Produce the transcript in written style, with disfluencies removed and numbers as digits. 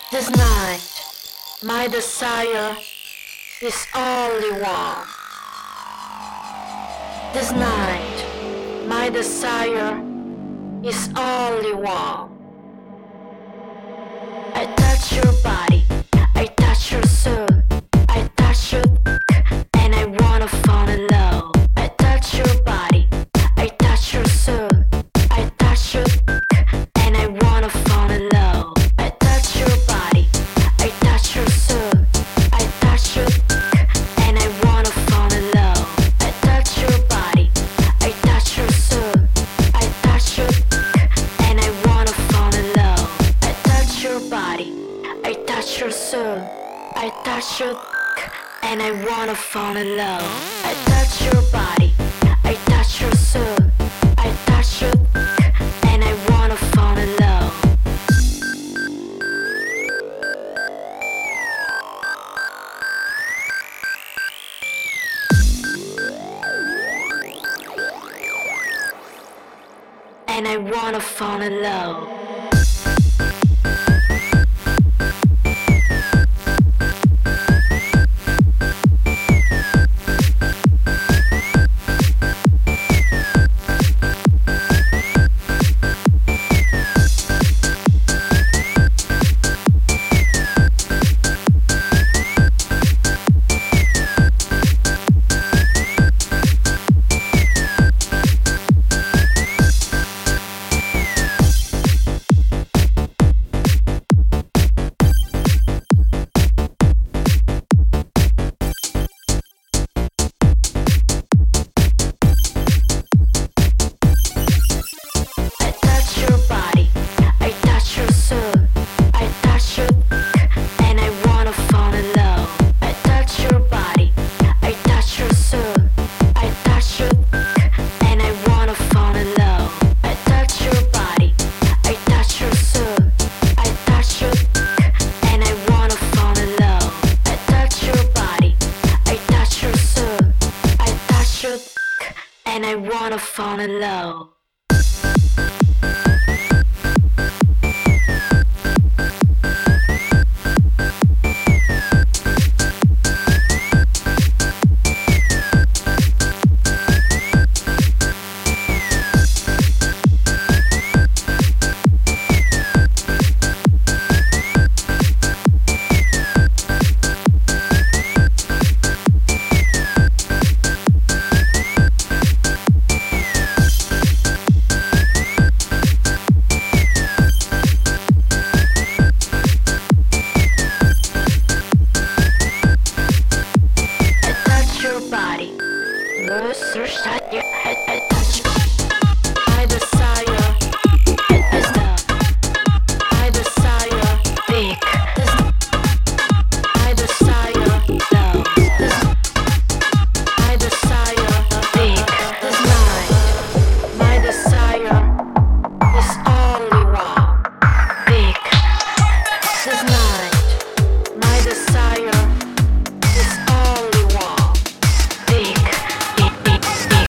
This night, my desire is only one. This night, my desire is only one. I touch your body, I touch your soul, I touch your and I wanna fall in love. I touch your body, I touch your soul, I touch your and I wanna fall in love. I touch your body, I touch your soul, I touch your and I wanna fall in love. I touch your body, I touch your soul, I touch your and I wanna fall in love. I touch your body, I touch your soul, I touch your and I wanna fall in love. I touch your body, I touch your soul, I touch your and I wanna fall in love. And I wanna fall in love. And I wanna fall in love. Loose or shut your head.